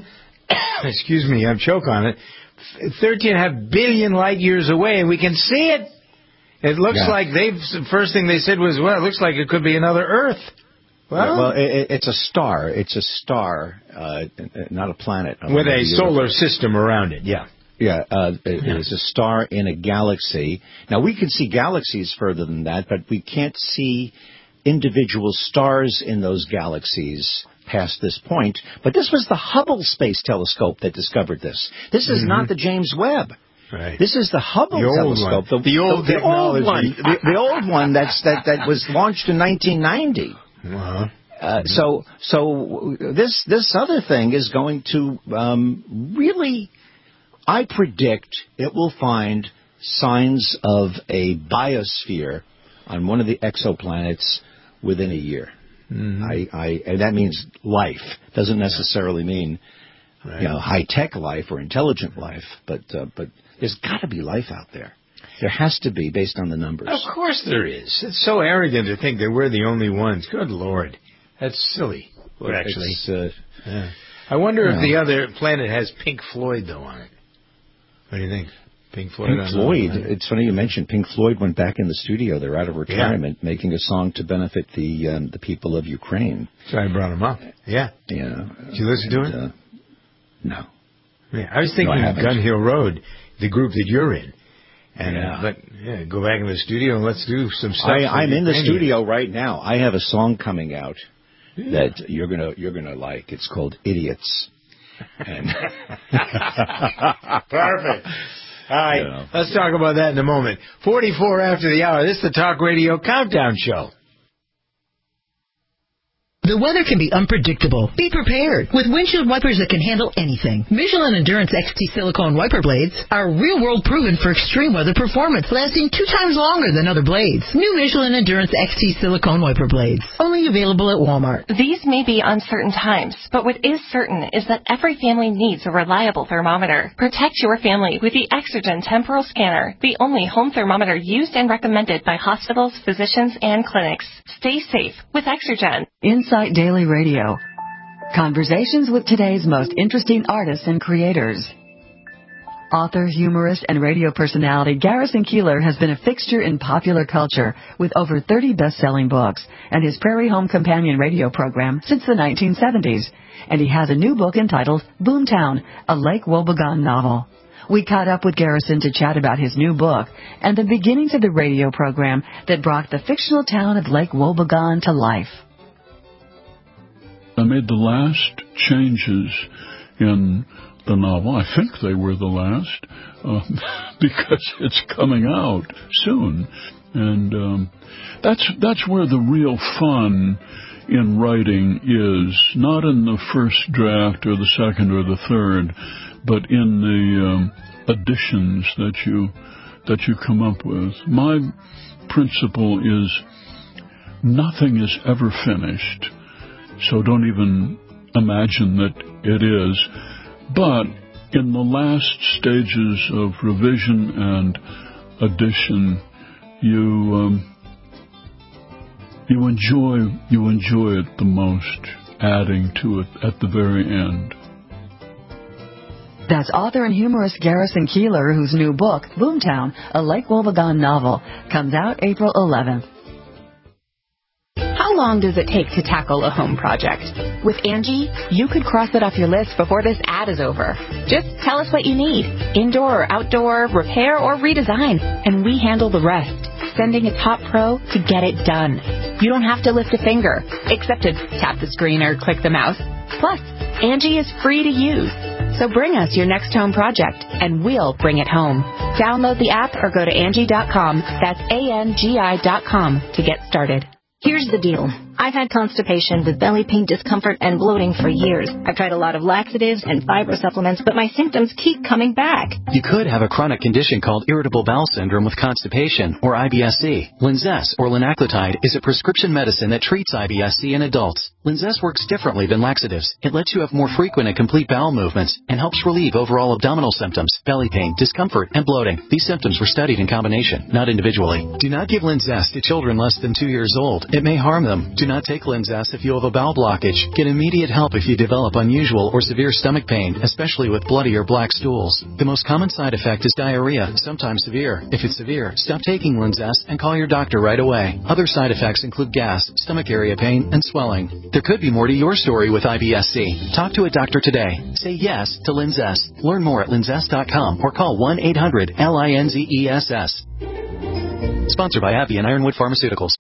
excuse me, I'm choke on it, thirteen and a half billion light years away, and we can see it. It looks yeah. like they've, the first thing they said was, well, it looks like it could be another Earth. Well, well it, it's a star. It's a star, uh, not a planet. With a solar system around it, yeah. Yeah, uh, it yeah. is a star in a galaxy. Now, we can see galaxies further than that, but we can't see individual stars in those galaxies past this point. But this was the Hubble Space Telescope that discovered this. This is mm-hmm. not the James Webb. Right. This is the Hubble the Telescope, the, the old, the, the old one, the, the old one that's that that was launched in nineteen ninety. Uh-huh. Uh, so, so this this other thing is going to um, really, I predict, it will find signs of a biosphere on one of the exoplanets within a year. Mm-hmm. I, I, and that means life. Doesn't necessarily mean right. you know, high-tech life or intelligent life, but uh, but there's got to be life out there. There has to be, based on the numbers. Of course there is. It's so arrogant to think that we're the only ones. Good Lord. That's silly, well, actually. Uh, yeah. I wonder if know. the other planet has Pink Floyd, though, on it. What do you think? Pink Floyd? Pink Floyd. It's funny you mentioned Pink Floyd went back in the studio. They're out of retirement, yeah. making a song to benefit the um, the people of Ukraine. So I brought him up. Yeah. Yeah. Did you listen and, to it? Uh, no. Yeah, I was thinking no, I of Gun Hill Road, the group that you're in. And yeah. Uh, but yeah, go back in the studio and let's do some stuff. I, I'm in the Ukrainian. studio right now. I have a song coming out yeah. that you're gonna you're gonna like. It's called Idiots. And Perfect. All right, you know. Let's talk about that in a moment. forty-four after the hour. This is the Talk Radio Countdown Show. The weather can be unpredictable. Be prepared with windshield wipers that can handle anything. Michelin Endurance X T silicone wiper blades are real-world proven for extreme weather performance, lasting two times longer than other blades. New Michelin Endurance X T silicone wiper blades, only available at Walmart. These may be uncertain times, but what is certain is that every family needs a reliable thermometer. Protect your family with the Exergen Temporal Scanner, the only home thermometer used and recommended by hospitals, physicians, and clinics. Stay safe with Exergen. Insight Daily Radio. Conversations with today's most interesting artists and creators. Author, humorist, and radio personality Garrison Keillor has been a fixture in popular culture with over thirty best-selling books and his Prairie Home Companion radio program since the nineteen seventies. And he has a new book entitled Boomtown, a Lake Wobegon novel. We caught up with Garrison to chat about his new book and the beginnings of the radio program that brought the fictional town of Lake Wobegon to life. I made the last changes in the novel. I think they were the last, uh, because it's coming out soon. And um, that's that's where the real fun in writing is, not in the first draft or the second or the third, but in the um, additions that you that you come up with. My principle is nothing is ever finished, so don't even imagine that it is. But in the last stages of revision and addition, you um, you enjoy you enjoy it the most, adding to it at the very end. That's author and humorist Garrison Keillor, whose new book, Boomtown, a Lake Wobegon novel, comes out April eleventh. How long does it take to tackle a home project? With Angie, you could cross it off your list before this ad is over. Just tell us what you need, indoor or outdoor, repair or redesign, and we handle the rest, sending a top pro to get it done. You don't have to lift a finger, except to tap the screen or click the mouse. Plus, Angie is free to use. So bring us your next home project, and we'll bring it home. Download the app or go to Angie dot com. That's A N G I dot com to get started. Here's the deal. I've had constipation with belly pain, discomfort, and bloating for years. I've tried a lot of laxatives and fiber supplements, but my symptoms keep coming back. You could have a chronic condition called irritable bowel syndrome with constipation, or I B S C. Linzess, or linaclotide, is a prescription medicine that treats I B S C in adults. Linzess works differently than laxatives. It lets you have more frequent and complete bowel movements and helps relieve overall abdominal symptoms, belly pain, discomfort, and bloating. These symptoms were studied in combination, not individually. Do not give Linzess to children less than two years old. It may harm them. Do not take Linzess if you have a bowel blockage. Get immediate help if you develop unusual or severe stomach pain, especially with bloody or black stools. The most common side effect is diarrhea, sometimes severe. If it's severe, stop taking Linzess and call your doctor right away. Other side effects include gas, stomach area pain, and swelling. There could be more to your story with I B S C. Talk to a doctor today. Say yes to Linzess. Learn more at linzess dot com or call one eight hundred L I N Z E S S. Sponsored by AbbVie and Ironwood Pharmaceuticals.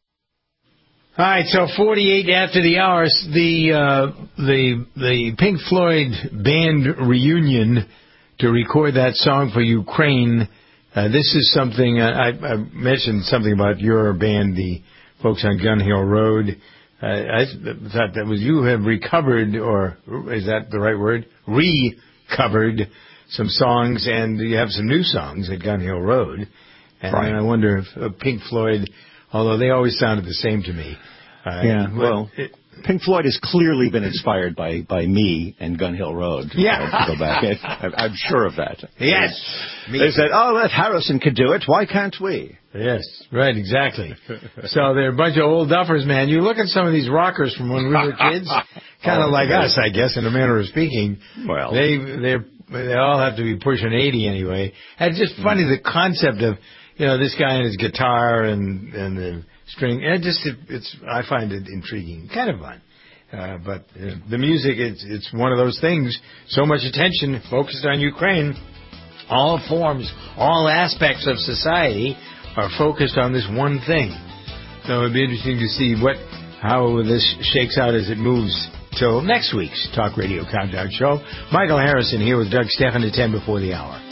All right, so forty-eight after the hours, the uh, the the Pink Floyd band reunion to record that song for Ukraine. Uh, this is something uh, I, I mentioned something about your band, the folks on Gun Hill Road. Uh, I thought that was you have recovered, or is that the right word? Recovered some songs, and you have some new songs at Gun Hill Road. And right. I wonder if uh, Pink Floyd. Although they always sounded the same to me. Uh, yeah, well, it, Pink Floyd has clearly been inspired by, by me and Gun Hill Road. Yeah. Uh, to go back. It, I'm sure of that. Yes. They, they said, oh, that Harrison could do it. Why can't we? Yes, right, exactly. So they're a bunch of old duffers, man. You look at some of these rockers from when we were kids, kind of oh, like okay. us, I guess, in a manner of speaking. Well. They, they're, they all have to be pushing eighty anyway. And it's just funny, the concept of, you know, this guy and his guitar and and the string. It just it, it's I find it intriguing, kind of fun. Uh, but uh, the music, it's it's one of those things. So much attention focused on Ukraine. All forms, all aspects of society are focused on this one thing. So it'd be interesting to see what how this shakes out as it moves till next week's Talk Radio Countdown Show. Michael Harrison here with Doug Stephan at ten before the hour.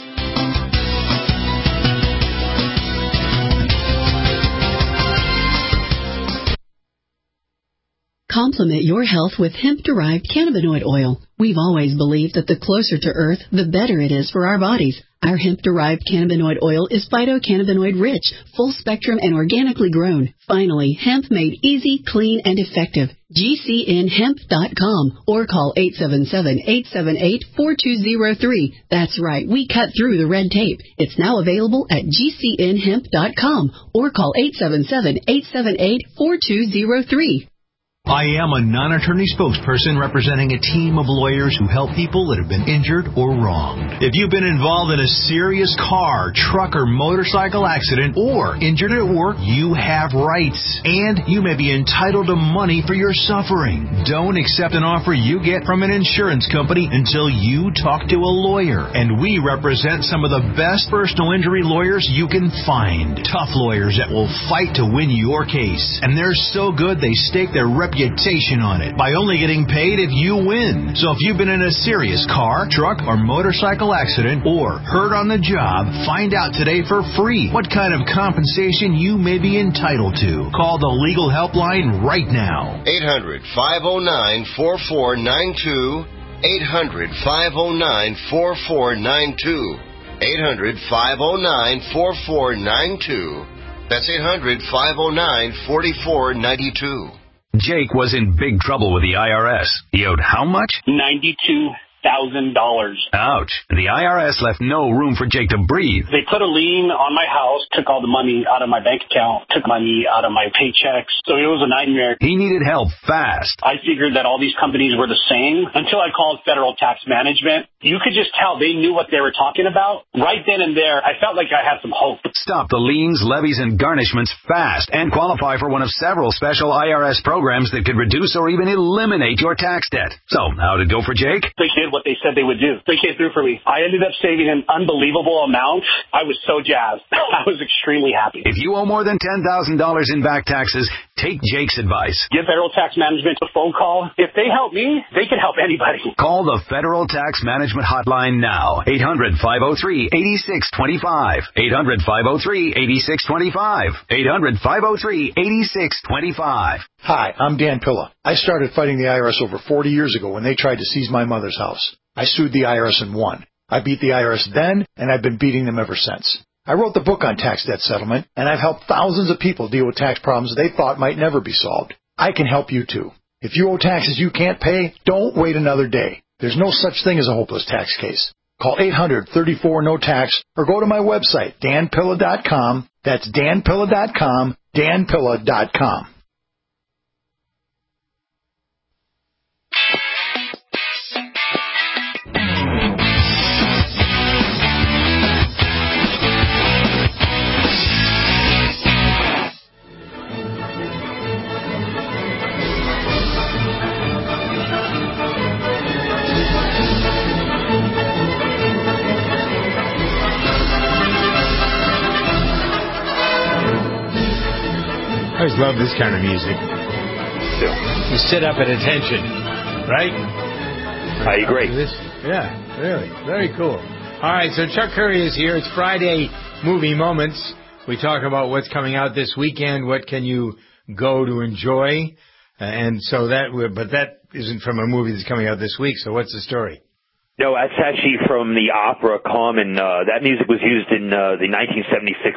Complement your health with hemp-derived cannabinoid oil. We've always believed that the closer to Earth, the better it is for our bodies. Our hemp-derived cannabinoid oil is phytocannabinoid-rich, full-spectrum, and organically grown. Finally, hemp made easy, clean, and effective. G C N hemp dot com or call eight seven seven, eight seven eight, four two zero three. That's right, we cut through the red tape. It's now available at G C N hemp dot com or call eight seven seven, eight seven eight, four two zero three. I am a non-attorney spokesperson representing a team of lawyers who help people that have been injured or wronged. If you've been involved in a serious car, truck, or motorcycle accident or injured at work, you have rights, and you may be entitled to money for your suffering. Don't accept an offer you get from an insurance company until you talk to a lawyer, and we represent some of the best personal injury lawyers you can find. Tough lawyers that will fight to win your case, and they're so good they stake their reputation on it by only getting paid if you win. So if you've been in a serious car, truck, or motorcycle accident or hurt on the job, find out today for free what kind of compensation you may be entitled to. Call the legal helpline right now. eight hundred, five oh nine, four four nine two. eight hundred, five oh nine, four four nine two. eight hundred, five oh nine, four four nine two. That's eight hundred, five oh nine, four four nine two. Jake was in big trouble with the I R S. He owed how much? ninety-two thousand dollars. Ouch. The I R S left no room for Jake to breathe. They put a lien on my house, took all the money out of my bank account, took money out of my paychecks. So it was a nightmare. He needed help fast. I figured that all these companies were the same until I called Federal Tax Management. You could just tell they knew what they were talking about. Right then and there, I felt like I had some hope. Stop the liens, levies, and garnishments fast and qualify for one of several special I R S programs that could reduce or even eliminate your tax debt. So, how'd it go for Jake? They did what they said they would do. They came through for me. I ended up saving an unbelievable amount. I was so jazzed. I was extremely happy. If you owe more than ten thousand dollars in back taxes, take Jake's advice. Give Federal Tax Management a phone call. If they help me, they can help anybody. Call the Federal Tax Management Hotline now. eight hundred, five oh three, eight six two five. eight hundred, five oh three, eight six two five. eight hundred, five oh three, eight six two five. Hi, I'm Dan Pilla. I started fighting the I R S over forty years ago when they tried to seize my mother's house. I sued the I R S and won. I beat the I R S then, and I've been beating them ever since. I wrote the book on tax debt settlement, and I've helped thousands of people deal with tax problems they thought might never be solved. I can help you too. If you owe taxes you can't pay, don't wait another day. There's no such thing as a hopeless tax case. Call eight hundred, thirty-four, no tax or go to my website, dan pilla dot com. That's dan pilla dot com, dan pilla dot com. I always love this kind of music. You sit up at attention, right? I agree. Yeah, really. Very cool. All right, so Chuck Curry is here. It's Friday Movie Moments. We talk about what's coming out this weekend, what can you go to enjoy. Uh, and so that, but that isn't from a movie that's coming out this week, so what's the story? No, that's actually from the opera Carmen. Uh, that music was used in uh, the nineteen seventy-six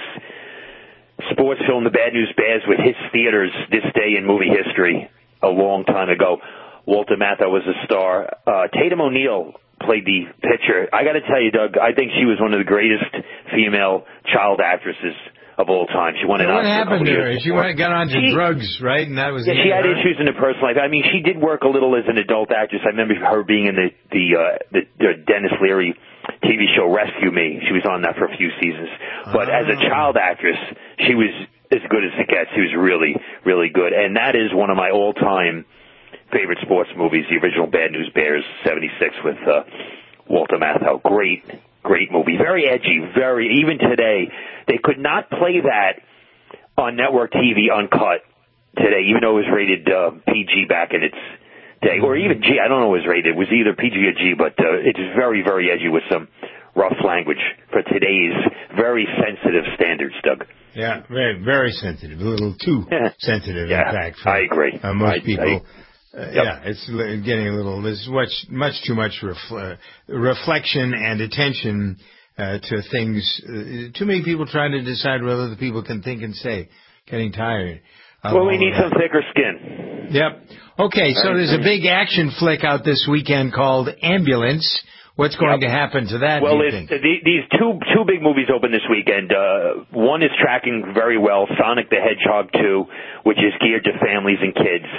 sports film The Bad News Bears, which hits theaters this day in movie history a long time ago. Walter Matthau was a star. Uh, Tatum O'Neal played the pitcher. I got to tell you, Doug, I think she was one of the greatest female child actresses of all time. She won an What Oscar. happened to her? She before. went, got onto she, drugs, right? And that was yeah, the she had her? issues in her personal life. I mean, she did work a little as an adult actress. I remember her being in the the uh, the, the Dennis Leary T V show Rescue Me. She was on that for a few seasons. But oh. as a child actress, she was as good as it gets. She was really, really good. And that is one of my all-time favorite sports movies, the original Bad News Bears, seventy-six with uh, Walter Matthau. Great, great movie. Very edgy, very, even today, they could not play that on network T V uncut today, even though it was rated uh, P G back in its day. Or even G, I don't know what it was rated. It was either P G or G, but uh, it's very, very edgy with some rough language for today's very sensitive standards, Doug. Yeah, very, very sensitive. A little too sensitive, yeah, in fact. For, I agree. Uh, most I, people. I, uh, yep. Yeah, it's getting a little. There's much, much too much refl- uh, reflection and attention uh, to things. Uh, too many people trying to decide whether the people can think and say. Getting tired. Well, we need some thicker skin. Yep. Okay, so there's a big action flick out this weekend called Ambulance. What's going yep. to happen to that, well, do you think? The, these two two big movies open this weekend. Uh, one is tracking very well, Sonic the Hedgehog two, which is geared to families and kids.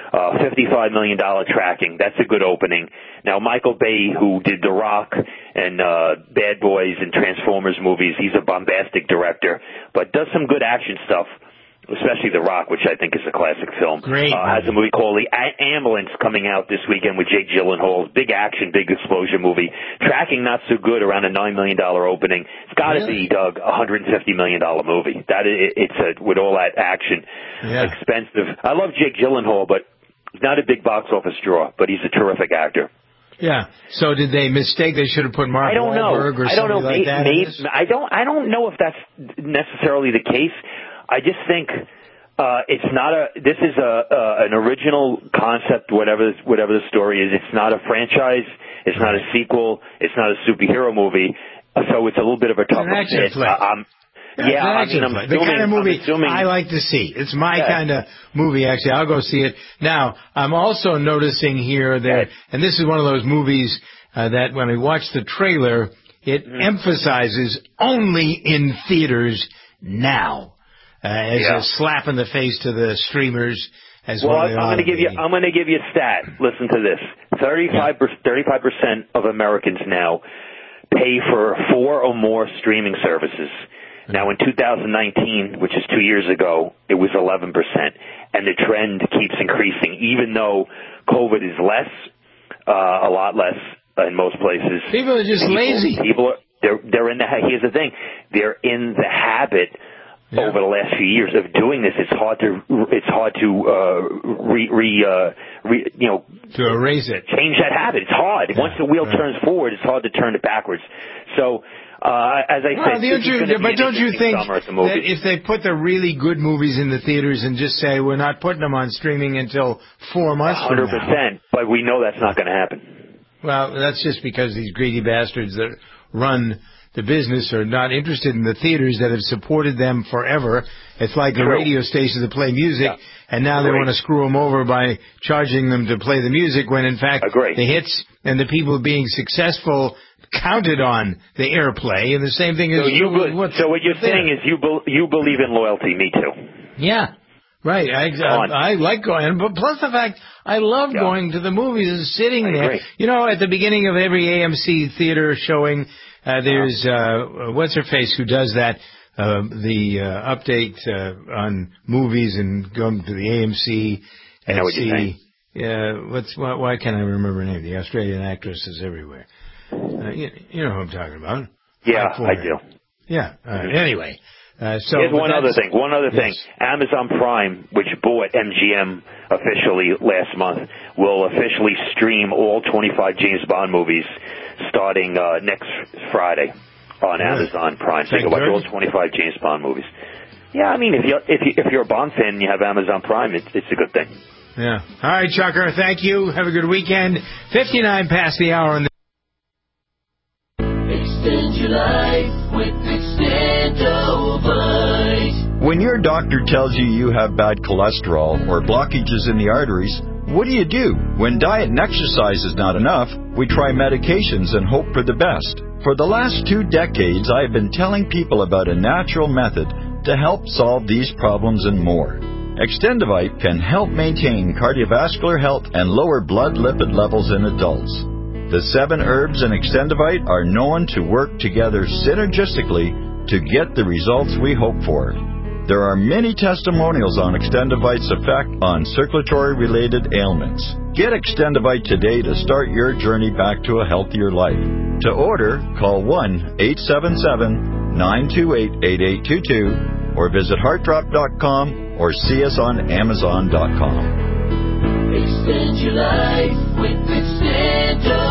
Uh, fifty-five million dollars tracking. That's a good opening. Now, Michael Bay, who did The Rock and uh, Bad Boys and Transformers movies, he's a bombastic director, but does some good action stuff, especially The Rock, which I think is a classic film. Great. Uh, has a movie called The A- Ambulance coming out this weekend with Jake Gyllenhaal. Big action, big explosion movie. Tracking not so good, around a nine million dollars opening. It's got to Really? be, Doug, a one hundred fifty million dollars movie. That is, it's a, with all that action, Yeah. expensive. I love Jake Gyllenhaal, but he's not a big box office draw, but he's a terrific actor. Yeah. So did they mistake? They should have put Mark I don't know. Wahlberg or I don't know. somebody like that. in Maybe, this? I don't. I don't know if that's necessarily the case. I just think uh, it's not a. This is a uh, an original concept. Whatever whatever the story is, it's not a franchise. It's not a sequel. It's not a superhero movie. So it's a little bit of a tougher An action fit. flick. Uh, I'm, Yeah, yeah, I it's mean, an I'm action flick. the assuming, kind of movie I'm assuming, I like to see. It's my Yeah. kind of movie, actually. I'll go see it. Now, I'm also noticing here that, and this is one of those movies uh, that when I watch the trailer, it Mm-hmm. emphasizes only in theaters now, uh, as Yeah. a slap in the face to the streamers. As well, well I'm going to give you. I'm going to give you a stat. Listen to this: thirty-five percent of Americans now pay for four or more streaming services. Now, in two thousand nineteen, which is two years ago, it was eleven percent, and the trend keeps increasing. Even though COVID is less, uh, a lot less in most places. People are just people, lazy. People are they're they're in the. Here's the thing: they're in the habit. Yeah. Over the last few years of doing this, it's hard to it's hard to uh, re, re, uh, re you know to erase it, change that habit. It's hard. Yeah, Once the wheel right. turns forward, it's hard to turn it backwards. So, uh, as I well, said, this you, is be but don't you think that if they put the really good movies in the theaters and just say we're not putting them on streaming until four months one hundred percent, from now, but we know that's not going to happen. Well, that's just because these greedy bastards that run the business are not interested in the theaters that have supported them forever. It's like the True. radio stations that play music, Yeah. and now they Agreed. want to screw them over by charging them to play the music when, in fact, Agreed. the hits and the people being successful counted on the airplay, and the same thing So, is... you be, what's so what you're there. saying is you be, you believe in loyalty. Me too. Yeah. Right, I, I I like going, but plus the fact I love Yeah. going to the movies and sitting I there. agree. You know, at the beginning of every A M C theater showing, uh, there's uh, what's her face who does that, uh, the uh, update uh, on movies and going to the A M C I know and what you're see. saying. Yeah, what's why, why can't I remember her name? The Australian actress is everywhere. Uh, you, you know who I'm talking about? Yeah, Fight for I her. do. Yeah. Uh, Mhm. Anyway. Uh, so Here's one other that's- thing. One other yes. thing. Amazon Prime, which bought M G M officially last month, will officially stream all twenty-five James Bond movies starting uh, next Friday on Really? Amazon Prime. So Is you that can watch good? all twenty-five James Bond movies. Yeah, I mean, if you're if you if you're a Bond fan and you have Amazon Prime, it's it's a good thing. Yeah. All right, Chucker. Thank you. Have a good weekend. Fifty-nine past the hour on the. Extend your life with Extendovite. When your doctor tells you you have bad cholesterol or blockages in the arteries, what do you do? When diet and exercise is not enough, we try medications and hope for the best. For the last two decades, I have been telling people about a natural method to help solve these problems and more. Extendovite can help maintain cardiovascular health and lower blood lipid levels in adults. The seven herbs in Extendovite are known to work together synergistically to get the results we hope for. There are many testimonials on Extendovite's effect on circulatory-related ailments. Get Extendovite today to start your journey back to a healthier life. To order, call one eight seven seven, nine two eight, eight eight two two or visit heart drop dot com or see us on amazon dot com. Extend your life with Extendovite.